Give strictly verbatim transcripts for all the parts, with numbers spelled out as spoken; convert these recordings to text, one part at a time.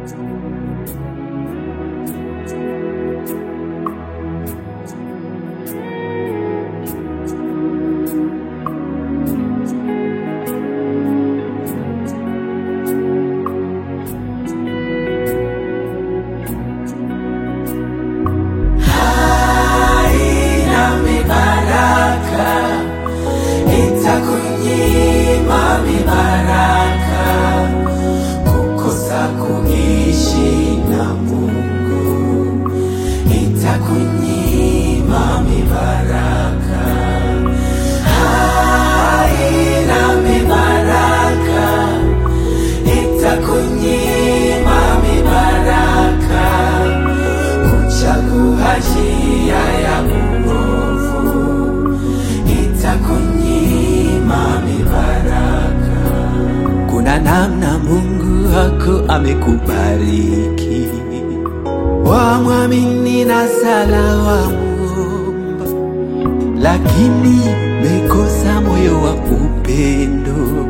Itakunyima mibaraka kukosa kuishi na Mungu. Itakunyima mibaraka, haina mibaraka. Itakunyima mibaraka kuchagua njia ya uovu. Itakunyima mibaraka. Kuna namna Mungu wako amekubariki, wamwamini na sala wamuomba, lakini mekosa moyo wa upendo.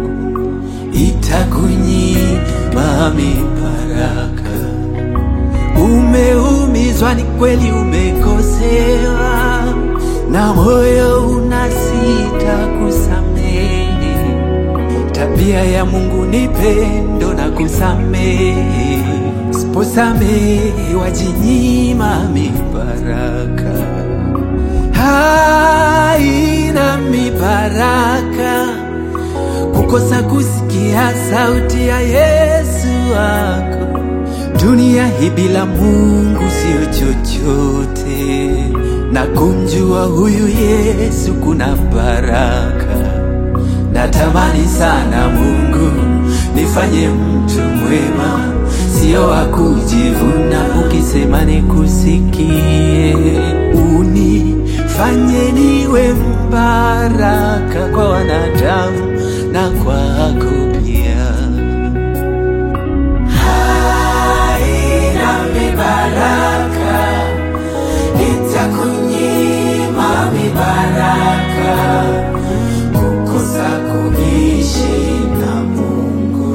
Itakunyima mibaraka. Umeumizwa, ni kweli umekosewa, na moyo unasita kusamehe. Tabia ya Mungu ni pendo na kusamehe. Usiposamehe wajinyima mibaraka. Haina mibaraka kukosa kusikia sauti ya Yesu wako. Dunia hii bila Mungu sio chochote, na kumjua huyu Yesu kuna baraka. Natamani sana Mungu nifanye mtu mwema, sio wa kujivuna. Ukisema nikusikie, unifanye niwe mbaraka kwa wanadamu na kwako pia. Haina mibaraka, itakunyima mibaraka kukosa kuishi na Mungu.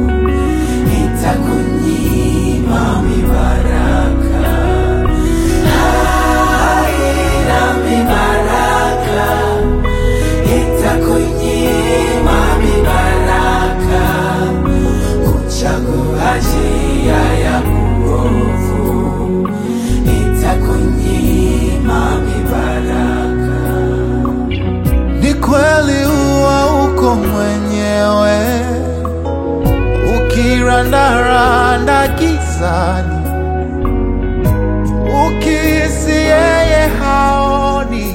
Itakunyima mibaraka, haina mibaraka. Itakunyima mibaraka kuchagua njia ya uovu. Itakunyima mibaraka. Ni kweli huwa uko mwenyewe, ukirandaranda gizani, ukihisi yeye haoni,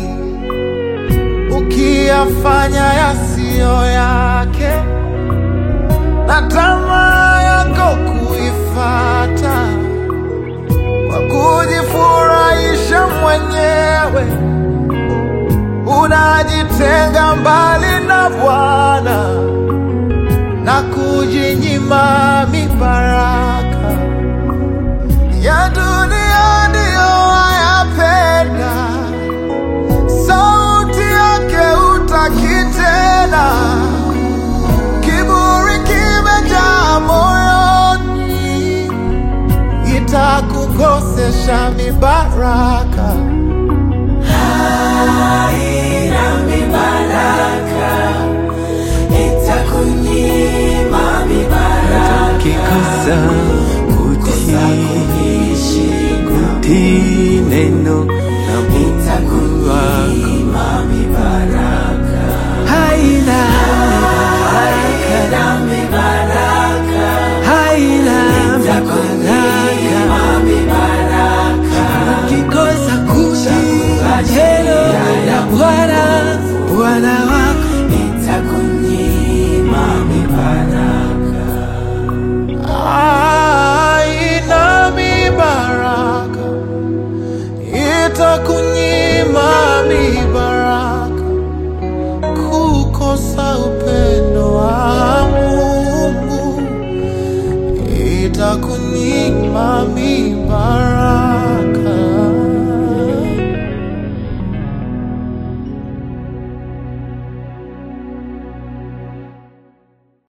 ukiyafanya yasiyo yake, na tamaa yako kuifata kwa kujifurahisha mwenyewe. Unajitenga mbali na Bwana na kujinyima mibaraka ya dunia. Ndiyo wayapenda, sauti yake hutaki tena. Kiburi kimejaa moyoni, itakukosesha mibaraka. Haina mibaraka, itakunyima mibaraka. Ukikosa kutii neno la Mungu wako, mibaraka. Haina mibaraka, haina mibaraka. Ukikosa kutii neno la Bwana Bwana wako, itakunyima mibaraka. Haina mibaraka, itakunyima mibaraka kukosa upendo wa Mungu. Itakunyima